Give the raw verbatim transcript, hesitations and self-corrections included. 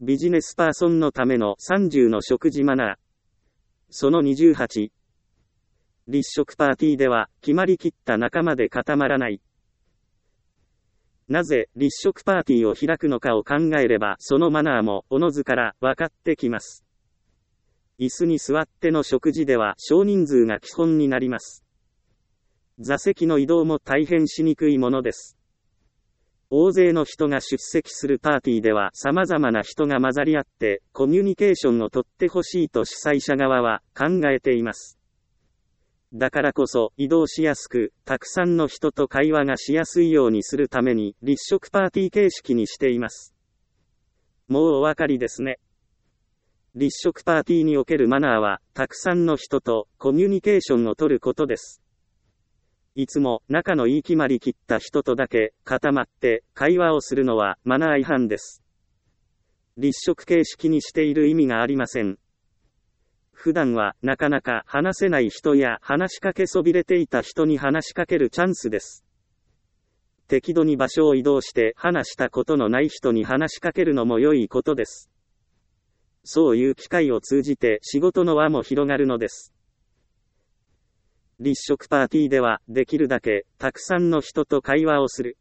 ビジネスパーソンのためのさんじゅうの食事マナー。そのにじゅうはち。立食パーティーでは、決まりきった仲間で固まらない。なぜ、立食パーティーを開くのかを考えれば、そのマナーも、おのずから、分かってきます。椅子に座っての食事では、少人数が基本になります。座席の移動も大変しにくいものです。大勢の人が出席するパーティーでは様々な人が混ざり合ってコミュニケーションをとってほしいと主催者側は考えています。だからこそ移動しやすく、たくさんの人と会話がしやすいようにするために立食パーティー形式にしています。もうお分かりですね。立食パーティーにおけるマナーは、たくさんの人とコミュニケーションをとることです。いつも仲のいい決まりきった人とだけ固まって会話をするのはマナー違反です。立食形式にしている意味がありません。普段はなかなか話せない人や話しかけそびれていた人に話しかけるチャンスです。適度に場所を移動して話したことのない人に話しかけるのも良いことです。そういう機会を通じて仕事の輪も広がるのです。立食パーティーでは、できるだけ、たくさんの人と会話をする。